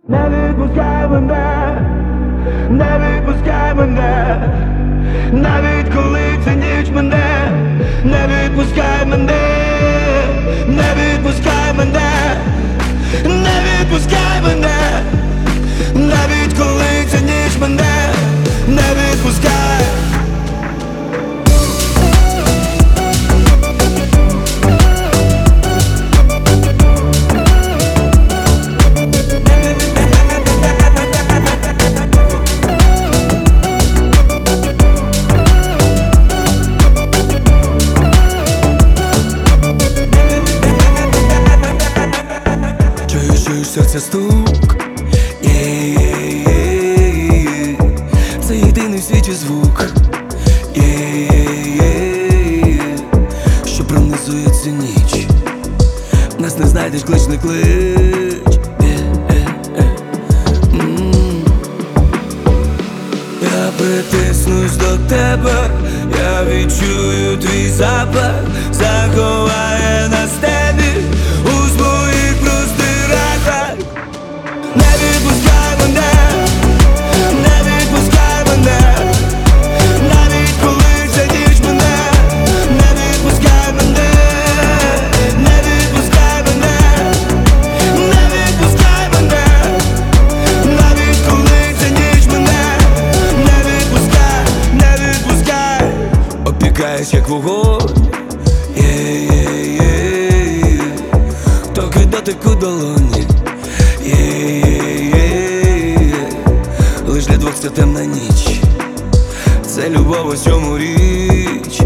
Не відпускай мене, не відпускай мене, навіть коли це ніч мене, не відпускай мене, не відпускай мене, не відпускай мене, навіть коли це ніч мене, не відпускай. Чуєш серця стук, це єдиний в світі звук, що пронизує цю ніч. Нас не знайдеш, клич не клич. Я притиснусь до тебе, я відчую твій запах, заховає нас тебе у своїх простирах. Не відпускай мене, не відпускай мене, навіть коли це ніч мене, не відпускай мене, не відпускай мене, не відпускай мене, навіть коли це ніч мене, не відпускай, не відпускай. Опікаєш як вогонь, доки дотику долоні, лиш для двох це темна ніч, це любов, у цьому річ.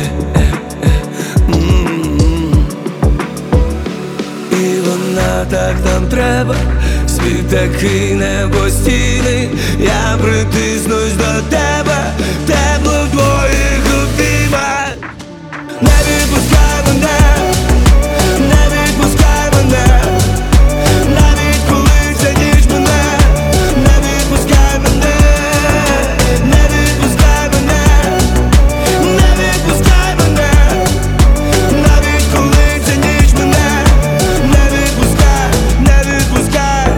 І вона так нам треба, світ такий небостійний. Я притиснусь до тебе, тепло в твоїх обіймах. Не відпускай мене, не відпускай мене, навіть коли це ніч мене, не відпускай мене, не відпускай мене, не відпускай мене, навіть коли це ніч мене, не відпускай, не відпускай.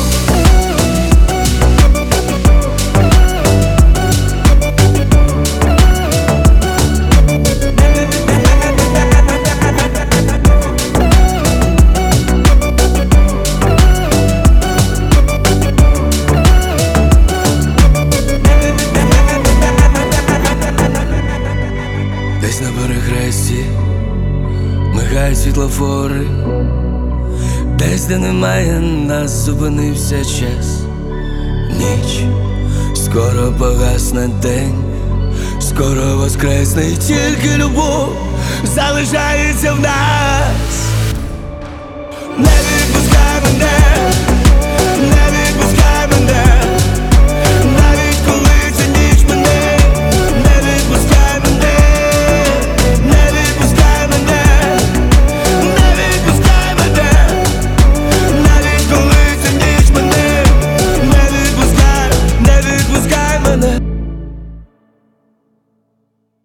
Десь на перехресті мигають світлофори, десь, де немає нас, зупинився час. Ніч, скоро погасне день, скоро воскресне, і тільки любов залишається в нас. Не відпускай мене, не